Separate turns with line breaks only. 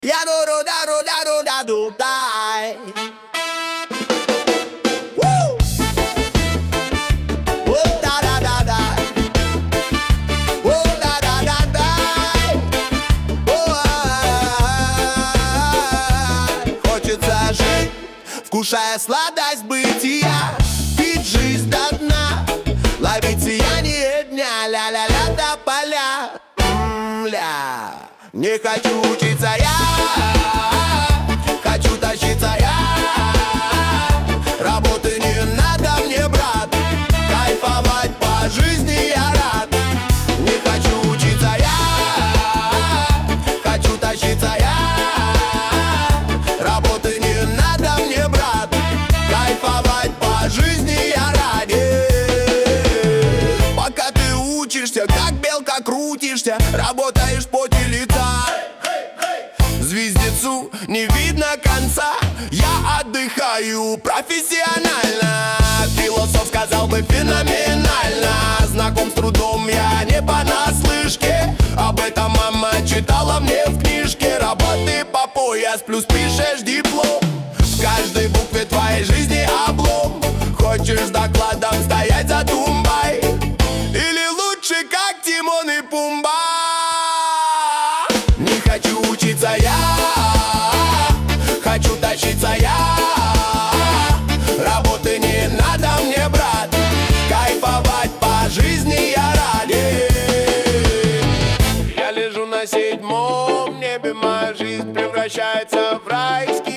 Я дай. Хочется жить, вкушая сладость бытия, пить жизнь до дна, ловить сияние дня, ля-ля-ля до поля. Ля. Не хочу учиться я, хочу тащиться я. Работы не надо мне, брат, кайфовать по жизни я рад. Не хочу учиться я, хочу тащиться я. Работы не надо мне, брат, кайфовать по жизни я рад. Пока ты учишься, как белка крутишься, работаешь в поте лица. Звездецу не видно конца, я отдыхаю профессионально. Философ сказал бы феноменально. Знаком с трудом я не понаслышке, об этом мама читала мне в книжке. Работы по пояс, плюс пишешь диплом. В каждой букве твоей жизни облом. Хочешь с докладом стоять за тумбой, или лучше как Тимон и Пумба? Не хочу учиться я, хочу тащиться я. Работы не надо мне, брат, кайфовать по жизни я рад. Я лежу на седьмом небе, моя жизнь превращается в райский